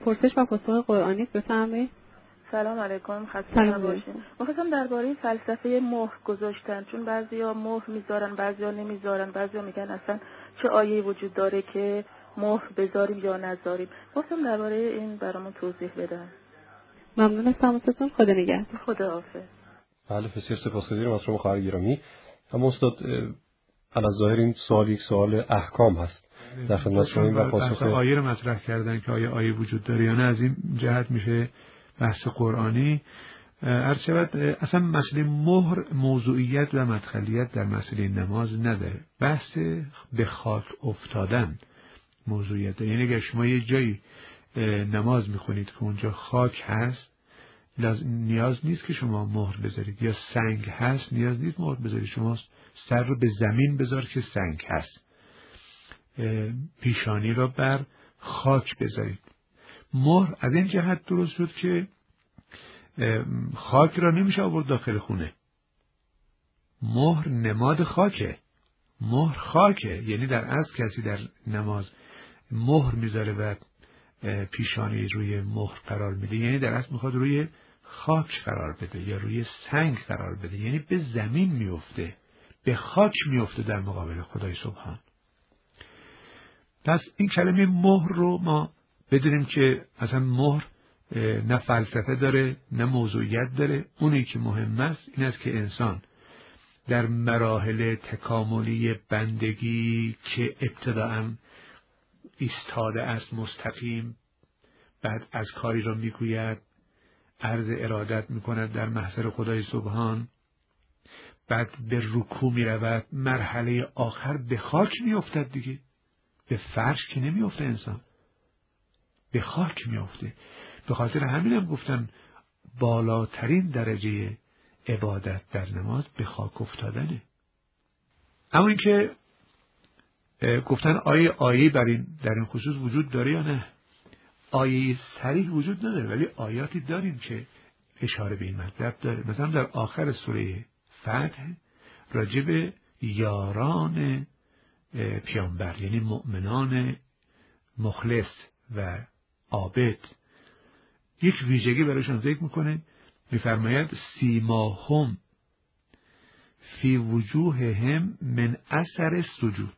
پرسش و پاسخ قرآنی بفرمایید. سلام علیکم، خسته نباشید. می‌خواستم درباره فلسفه مهر گذاشتن، چون بعضیا مهر میذارن، بعضیا نمیذارن، بعضیا میگن اصلا چه آیه‌ای وجود داره که مهر بذاریم یا نذاریم. گفتم درباره این برامون توضیح بدن. ممنون از تماستون. خدا نگهدار. خداحافظ. بله، بسیار سپاسگزارم از شما خواهر گرامی. اما استاد علاوه ظاهر این سوال یک سوال احکام هست. در خدمت شما این بحث آیه رو مطرح کردن که آیه وجود داره یا نه، از این جهت میشه بحث قرآنی. عرض شود اصلا مسئله مهر موضوعیت و مدخلیت در مسئله نماز نداره. بحث به خاک افتادن موضوعیت داره. یعنی اگر شما یه جایی نماز میخونید که اونجا خاک هست، نیاز نیست که شما مهر بذارید، یا سنگ هست نیاز نیست مهر بذارید. شما سر رو به زمین بذار که سنگ هست، پیشانی را بر خاک بذارید. مهر از این جهت درست شد که خاک را نمیشه آورد داخل خونه. مهر نماد خاکه، مهر خاکه. یعنی در اصل کسی در نماز مهر میذاره و پیشانی روی مهر قرار میده، یعنی در اصل میخواد روی خاک قرار بده یا روی سنگ قرار بده، یعنی به زمین میفته، به خاک میفته در مقابل خدای سبحان. پس این کلمه مهر رو ما بدونیم که اصلا مهر نه فلسفه داره نه موضوعیت داره. اونی که مهم است این است که انسان در مراحل تکاملی بندگی که ابتداءً ایستاده است مستقیم، بعد از کاری را میگوید، عرض ارادت میکند در محضر خدای سبحان، بعد به رکوع میرود، مرحله آخر به خاک میافتد دیگه. به فرش که نمیافته انسان، به خاک میافته. به خاطر همینم گفتن بالاترین درجه عبادت در نماز به خاک افتادنه. اما این که گفتن آیه در این خصوص وجود داره یا نه، آیه صریح وجود نداره، ولی آیاتی داریم که اشاره به این مطلب داره. مثلا در آخر سوره فتح راجع به یاران پیامبر، یعنی مؤمنان مخلص و عابد، یک ویژگی برایشان ذکر میکنه، میفرماید سیماهم فی وجوههم من اثر سجود.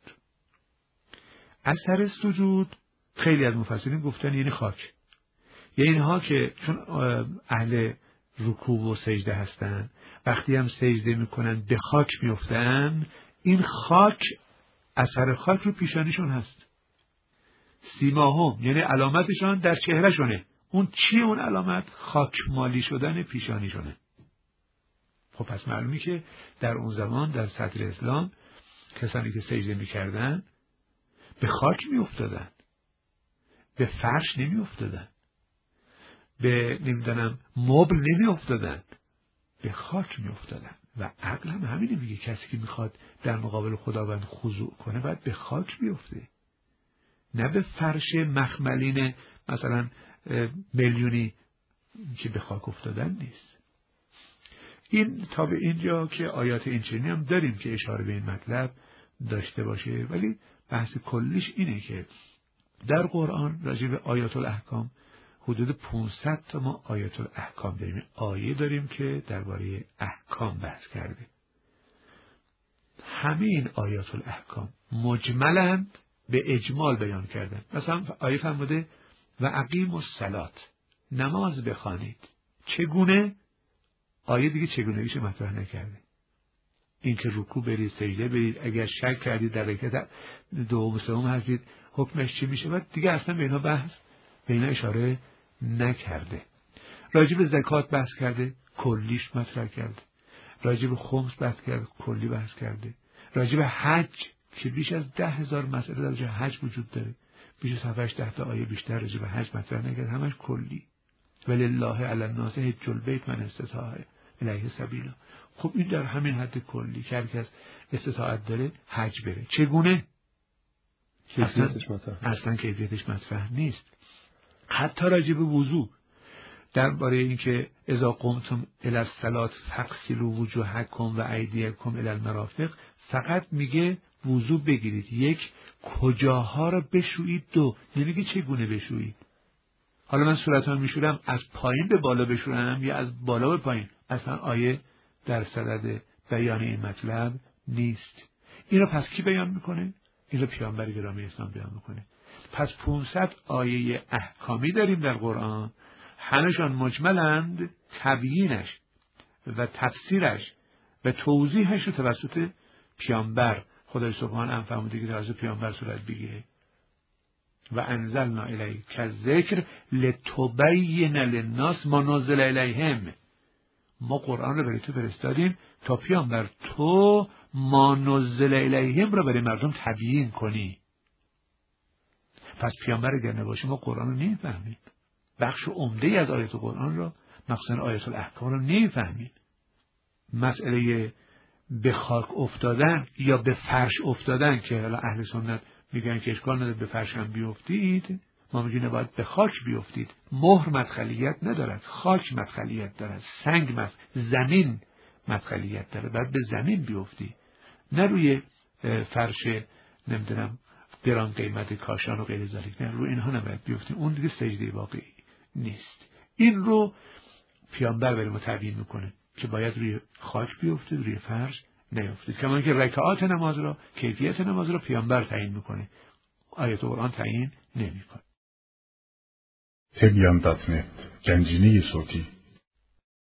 اثر سجود خیلی از مفسرین گفتن یعنی خاک، یعنی اینها که چون اهل رکوع و سجده هستن، وقتی هم سجده میکنن به خاک میفتن، این خاک، اثر خاک رو پیشانیشون هست. سیماهم یعنی علامتشان در چهره شونه. اون چیه اون علامت؟ خاک مالی شدن پیشانیشونه. خب پس معلومی که در اون زمان در صدر اسلام کسانی که سجده میکردن به خاک میافتادن، به فرش نمیافتادن، به نمیدونم مبل نمیافتادن، به خاک میافتادن. و عقل هم همینه میگه، کسی که میخواد در مقابل خداوند خضوع کنه باید به خاک بیفته، نه به فرش مخملین مثلا میلیونی که به خاک افتادن نیست. این تا به اینجا که آیات اینچنینی هم داریم که اشاره به این مطلب داشته باشه، ولی بحث کلیش اینه که در قرآن راجع به آیات الاحکام حدود 500 تا ما آیات الاحکام داریم، آیه داریم که درباره احکام بحث کرده. همه این آیات الاحکام مجملاً به اجمال بیان کردن. مثلا آیه فرموده و اقیموا الصلاة، نماز بخوانید. چگونه؟ آیه دیگه چگونگیش مطرح نکرده. اینکه رکوع برید، سجده برید، اگر شک کردید در رکعت دوم و سوم هستید حکمش چی میشه، بعد دیگه اصلا به اینا بحث، به اینا اشاره نکرده. راجع به زکات بحث کرده، کلیش مطرح کرده. راجع به خمس بحث کرده، کلی بحث کرده. راجع به حج که بیش از 10,000 مسئله راجع به حج وجود داره، بیش از 7-8 تا آیه بیشتر راجع به حج مطرح نکرده، همش کلی. ولله علی الناس حج البیت من استطاع الیه سبیلا. خب این در همین حد کلی که هر کس استطاعت داره حج بره. چگونه؟ اصلا کیفیتش مطرح نیست. حتی راجع به وضو درباره اینکه اذا قمتم الی الصلاة فاغسلوا وجوهکم و ایدیکم الی المرافق، فقط میگه وضو بگیرید. یک، کجاها را بشویید. دو، یعنی که چگونه بشویید. حالا من صورتمو میشورم از پایین به بالا بشورم یا از بالا به پایین، اصلا آیه در صدد بیان این مطلب نیست. این رو پس کی بیان میکنه؟ این رو پیامبر گرامی اسلام بیان میکنه. پس 500 آیه احکامی داریم در قرآن، همشان مجملند، تبیینش و تفسیرش و توضیحش رو توسط پیامبر خدای سبحان هم فرموده که توسط پیامبر صورت بگیره. و انزلنا الیک الذکر لتبین للناس ما نزل الیهم. ما قرآن رو برای تو فرستادیم تا پیامبر تو ما نزل الیهم رو برای مردم تبیین کنی. پس پیامبر اگر نباشه ما قرآن رو نمیفهمیم. بخش عمده از آیات قرآن رو، مخصوصا آیات الاحکام رو نمیفهمیم. مسئله به خاک افتادن یا به فرش افتادن که حالا اهل سنت میگن که اشکال نداره به فرش هم بیفتید، ما میگیم نباید به خاک بیفتید. مهر مدخلیت ندارد، خاک مدخلیت دارد، زمین مدخلیت داره، باید به زمین بیفتی، نه روی فرش نمیدونم گران قیمت کاشان و غیر ذالک، نه روی اینها نباید بیفتی، اون دیگه سجده واقعی نیست. این رو پیامبر برای ما تبیین میکنه که باید روی خاک بیفتید، روی فرش نیفتید. کما که رکعات نماز را، کیفیت نماز را پیامبر تعیین میکنه، آیات قرآن تعیین نمیکنه. تبیان.net گنجینه صوتی